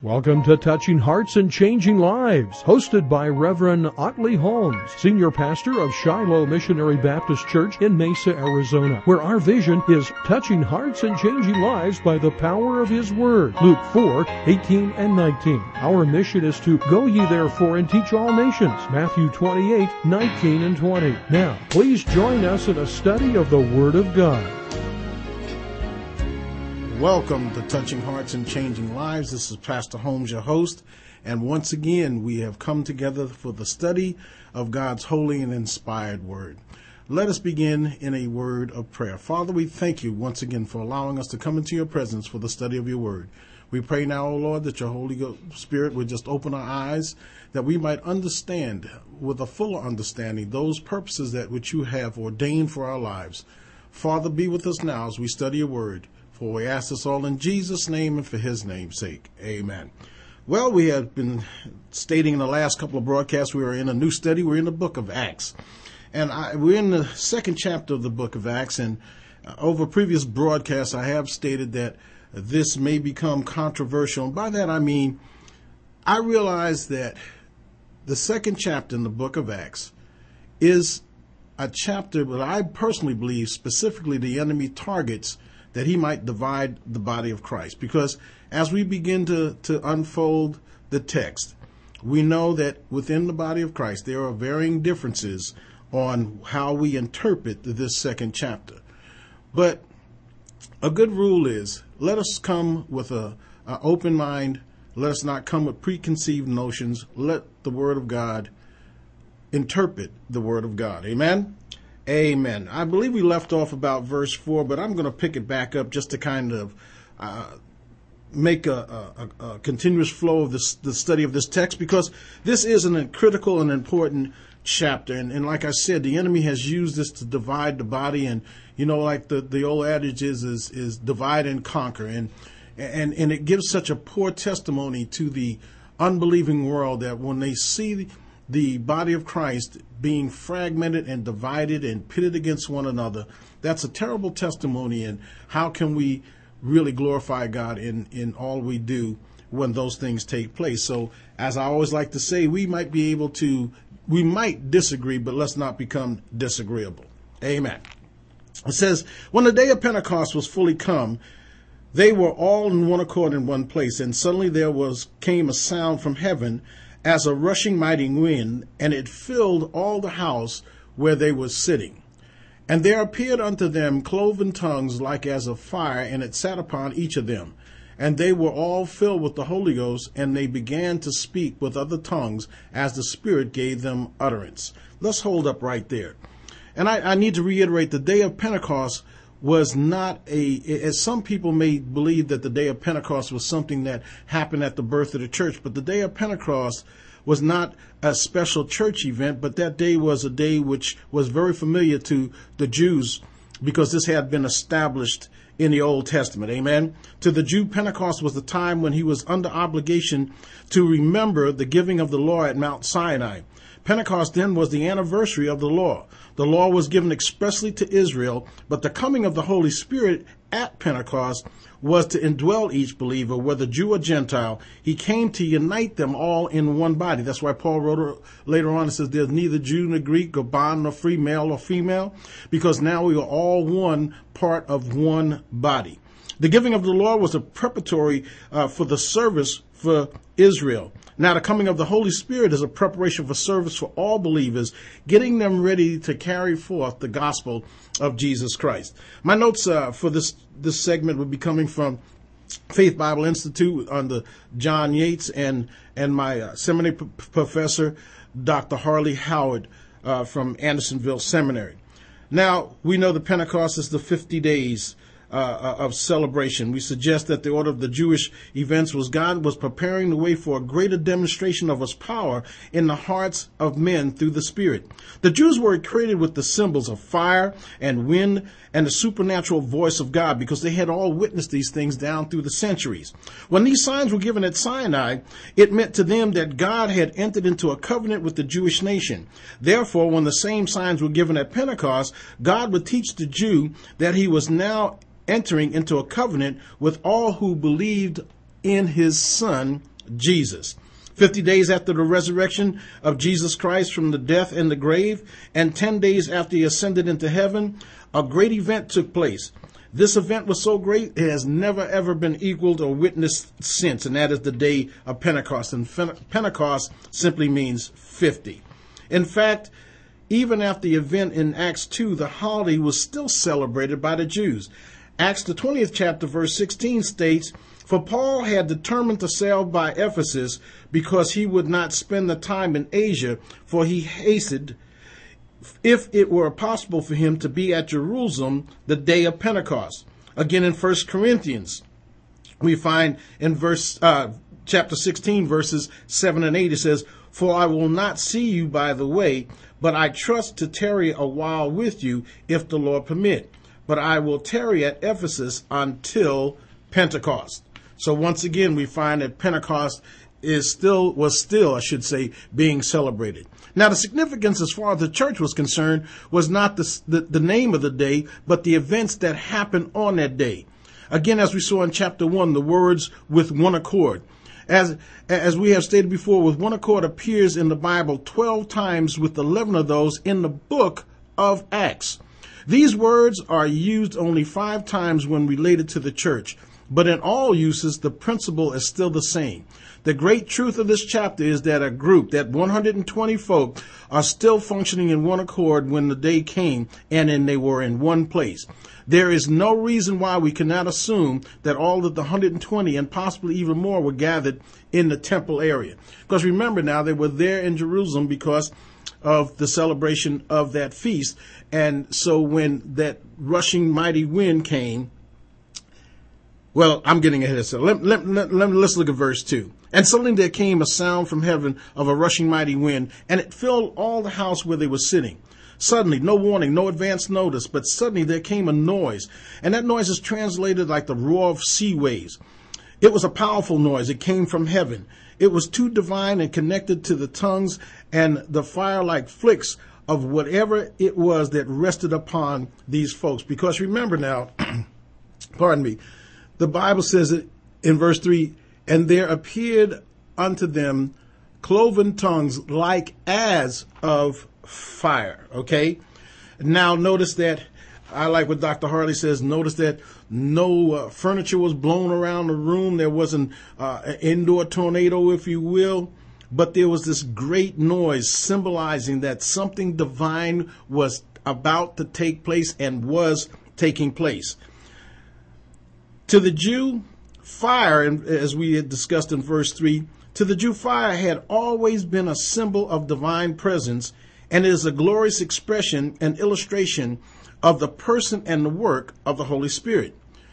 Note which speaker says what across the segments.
Speaker 1: Welcome to Touching Hearts and Changing Lives, hosted by Reverend Otley Holmes, Senior Pastor of Shiloh Missionary Baptist Church in Mesa, Arizona, where our vision is touching hearts and changing lives by the power of His Word. Luke 4:18 and 19. Our mission is to go ye therefore and teach all nations. Matthew 28:19 and 20. Now, please join us in a study of the Word of God.
Speaker 2: Welcome to Touching Hearts and Changing Lives. This is Pastor Holmes, your host. And once again, we have come together for the study of God's holy and inspired word. Let us begin in a word of prayer. Father, we thank you once again for allowing us to come into your presence for the study of your word. We pray now, O Lord, that your Holy Spirit would just open our eyes, that we might understand with a fuller understanding those purposes that which you have ordained for our lives. Father, be with us now as we study your word. For we ask this all in Jesus' name and for his name's sake. Amen. Well, we have been stating in the last couple of broadcasts we are in a new study. We're in the book of Acts. And we're in the second chapter of the book of Acts. And over previous broadcasts, I have stated that this may become controversial. And by that, I mean, I realize that the second chapter in the book of Acts is a chapter that I personally believe specifically the enemy targets that he might divide the body of Christ. Because as we begin to unfold the text, we know that within the body of Christ, there are varying differences on how we interpret this second chapter. But a good rule is, let us come with an open mind. Let us not come with preconceived notions. Let the Word of God interpret the Word of God. Amen? Amen. I believe we left off about verse 4, but I'm going to pick it back up just to kind of make a continuous flow of the study of this text, because this is a critical and important chapter. And like I said, the enemy has used this to divide the body. And, you know, like the old adage is divide and conquer. And it gives such a poor testimony to the unbelieving world that when they see the body of Christ being fragmented and divided and pitted against one another, that's a terrible testimony. And how can we really glorify God in all we do when those things take place? So, as I always like to say, we might disagree, but let's not become disagreeable. Amen. It says, when the day of Pentecost was fully come, they were all in one accord in one place, and suddenly came a sound from heaven as a rushing mighty wind, and it filled all the house where they were sitting. And there appeared unto them cloven tongues like as of fire, and it sat upon each of them. And they were all filled with the Holy Ghost, and they began to speak with other tongues as the Spirit gave them utterance. Let's hold up right there. And I need to reiterate, the day of Pentecost was not as some people may believe that the day of Pentecost was something that happened at the birth of the church, but the day of Pentecost was not a special church event, but that day was a day which was very familiar to the Jews because this had been established in the Old Testament. Amen. To the Jew, Pentecost was the time when he was under obligation to remember the giving of the law at Mount Sinai. Pentecost then was the anniversary of the law. The law was given expressly to Israel, but the coming of the Holy Spirit at Pentecost was to indwell each believer, whether Jew or Gentile. He came to unite them all in one body. That's why Paul wrote later on, it says there's neither Jew nor Greek or bond nor free, male or female, because now we are all one part of one body. The giving of the law was a preparatory for the service for Israel. Now, the coming of the Holy Spirit is a preparation for service for all believers, getting them ready to carry forth the gospel of Jesus Christ. My notes for this segment will be coming from Faith Bible Institute under John Yates and my seminary professor, Dr. Harley Howard from Andersonville Seminary. Now, we know the Pentecost is the 50 days of celebration. We suggest that the order of the Jewish events was God was preparing the way for a greater demonstration of his power in the hearts of men through the Spirit. The Jews were created with the symbols of fire and wind and the supernatural voice of God because they had all witnessed these things down through the centuries. When these signs were given at Sinai, it meant to them that God had entered into a covenant with the Jewish nation. Therefore, when the same signs were given at Pentecost, God would teach the Jew that he was now entering into a covenant with all who believed in his Son, Jesus. 50 days after the resurrection of Jesus Christ from the death and the grave, and 10 days after he ascended into heaven, a great event took place. This event was so great, it has never ever been equaled or witnessed since, and that is the day of Pentecost. And Pentecost simply means 50. In fact, even after the event in Acts 2, the holiday was still celebrated by the Jews. Acts the 20th chapter, verse 16 states, "For Paul had determined to sail by Ephesus because he would not spend the time in Asia, for he hastened, if it were possible for him, to be at Jerusalem the day of Pentecost." Again, in 1 Corinthians, we find in chapter 16, verses 7 and 8, it says, "For I will not see you by the way, but I trust to tarry a while with you, if the Lord permit. But I will tarry at Ephesus until Pentecost." So once again, we find that Pentecost was still, being celebrated. Now, the significance as far as the church was concerned was not the name of the day, but the events that happened on that day. Again, as we saw in chapter 1, the words "with one accord." As we have stated before, "with one accord" appears in the Bible 12 times, with 11 of those in the book of Acts. These words are used only 5 times when related to the church, but in all uses, the principle is still the same. The great truth of this chapter is that a group, that 120 folk, are still functioning in one accord when the day came and they were in one place. There is no reason why we cannot assume that all of the 120 and possibly even more were gathered in the temple area. Because remember now, they were there in Jerusalem because of the celebration of that feast. And so when that rushing mighty wind came, well, I'm getting ahead of myself. Let's look at verse 2. "And suddenly there came a sound from heaven of a rushing mighty wind, and it filled all the house where they were sitting. Suddenly, no warning, no advance notice, but suddenly there came a noise, and that noise is translated like the roar of sea waves. It was a powerful noise. It came from heaven. It was too divine and connected to the tongues and the fire-like flicks of whatever it was that rested upon these folks." Because remember now, pardon me, the Bible says it in verse 3, "And there appeared unto them cloven tongues like as of fire." Okay? Now notice that, I like what Dr. Harley says, notice that no furniture was blown around the room. There wasn't an indoor tornado, if you will, but there was this great noise symbolizing that something divine was about to take place and was taking place. To the Jew, fire, as we had discussed in verse 3, to the Jew, fire had always been a symbol of divine presence, and is a glorious expression and illustration of the person and the work of the Holy Spirit.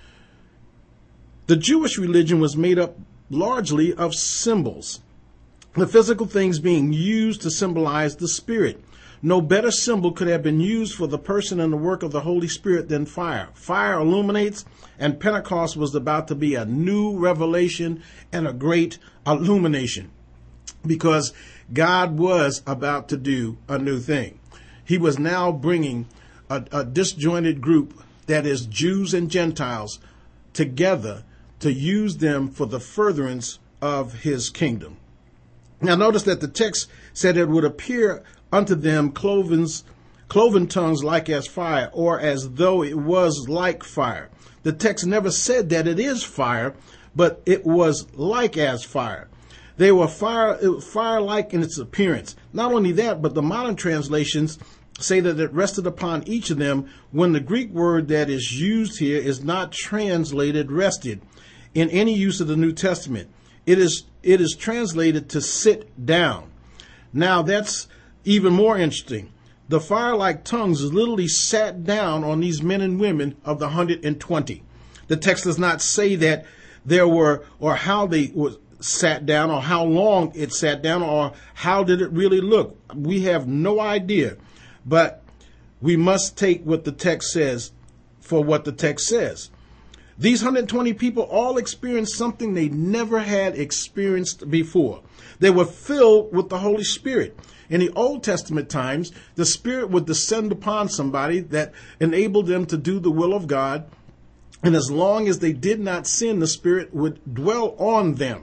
Speaker 2: The Jewish religion was made up largely of symbols, the physical things being used to symbolize the Spirit. No better symbol could have been used for the person and the work of the Holy Spirit than fire. Fire illuminates, and Pentecost was about to be a new revelation and a great illumination, because God was about to do a new thing. He was now bringing a disjointed group, that is Jews and Gentiles, together to use them for the furtherance of his kingdom. Now notice that the text said it would appear unto them cloven tongues like as fire, or as though it was like fire. The text never said that it is fire, but it was like as fire. They were fire-like in its appearance. Not only that, but the modern translations say that it rested upon each of them, when the Greek word that is used here is not translated rested in any use of the New Testament. It is translated to sit down. Now that's even more interesting. The fire-like tongues literally sat down on these men and women of the 120. The text does not say that there were, or how they were sat down, or how long it sat down, or how did it really look. We have no idea, but we must take what the text says for what the text says. These 120 people all experienced something they never had experienced before. They were filled with the Holy Spirit. In the Old Testament times, the Spirit would descend upon somebody that enabled them to do the will of God. And as long as they did not sin, the Spirit would dwell on them.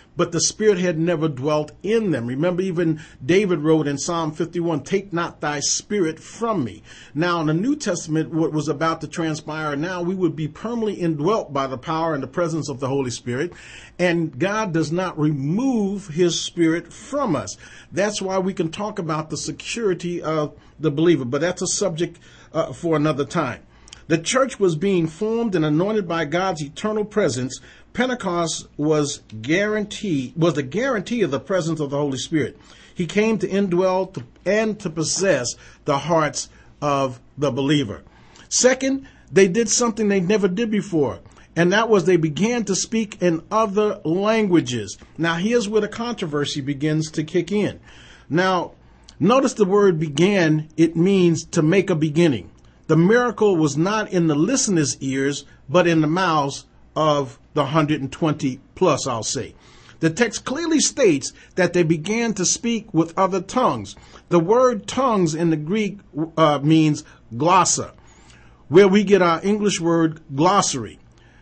Speaker 2: but the Spirit had never dwelt in them. Remember, even David wrote in Psalm 51, take not thy Spirit from me. Now, in the New Testament, what was about to transpire now, we would be permanently indwelt by the power and the presence of the Holy Spirit, and God does not remove his Spirit from us. That's why we can talk about the security of the believer, but that's a subject for another time. The church was being formed and anointed by God's eternal presence. Pentecost was the guarantee of the presence of the Holy Spirit. He came to indwell and to possess the hearts of the believer. Second, they did something they never did before, and that was they began to speak in other languages. Now, here's where the controversy begins to kick in. Now, notice the word began. It means to make a beginning. The miracle was not in the listeners' ears, but in the mouths of the 120 plus, I'll say. The text clearly states that they began to speak with other tongues. The word tongues in the Greek means glossa, where we get our English word glossary.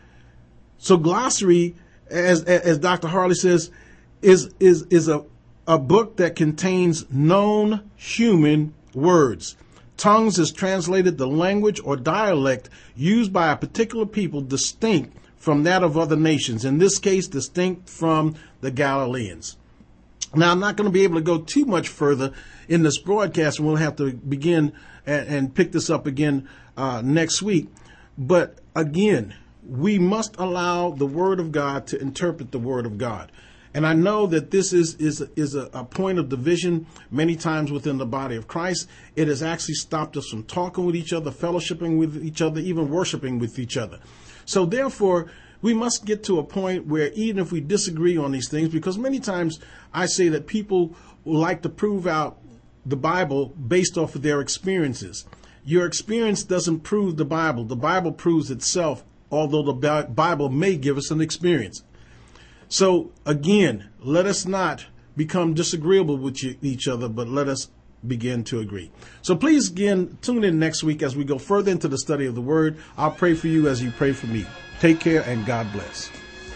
Speaker 2: So glossary, as Dr. Harley says, is a book that contains known human words. Tongues is translated the language or dialect used by a particular people distinct from that of other nations, in this case, distinct from the Galileans. Now, I'm not going to be able to go too much further in this broadcast, and we'll have to begin and pick this up again next week. But again, we must allow the Word of God to interpret the Word of God. And I know that this is a point of division many times within the body of Christ. It has actually stopped us from talking with each other, fellowshipping with each other, even worshiping with each other. So therefore, we must get to a point where even if we disagree on these things, because many times I say that people like to prove out the Bible based off of their experiences. Your experience doesn't prove the Bible. The Bible proves itself, although the Bible may give us an experience. So again, let us not become disagreeable with each other, but let us begin to agree. So please again, tune in next week as we go further into the study of the Word. I'll pray for you as you pray for me. Take care and God bless.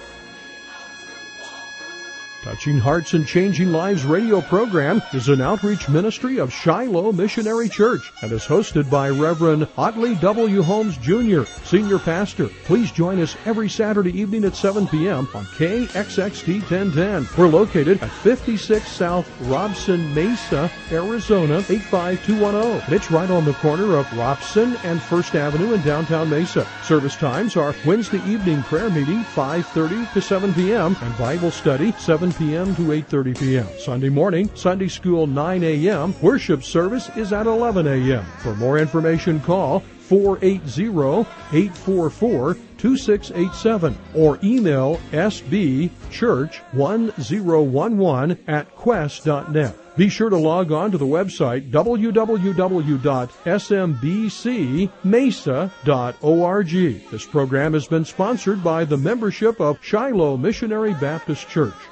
Speaker 1: Touching Hearts and Changing Lives radio program is an outreach ministry of Shiloh Missionary Church and is hosted by Reverend Otley W. Holmes Jr., Senior Pastor. Please join us every Saturday evening at 7 p.m. on KXXT 1010. We're located at 56 South Robson Mesa, Arizona, 85210. It's right on the corner of Robson and First Avenue in downtown Mesa. Service times are Wednesday evening prayer meeting, 5:30 to 7 p.m., and Bible study, 7 p.m. to 8:30 p.m. Sunday morning, Sunday school 9 a.m. Worship service is at 11 a.m. For more information, call 480-844-2687 or email sbchurch1011@quest.net. Be sure to log on to the website www.smbcmesa.org. This program has been sponsored by the membership of Shiloh Missionary Baptist Church.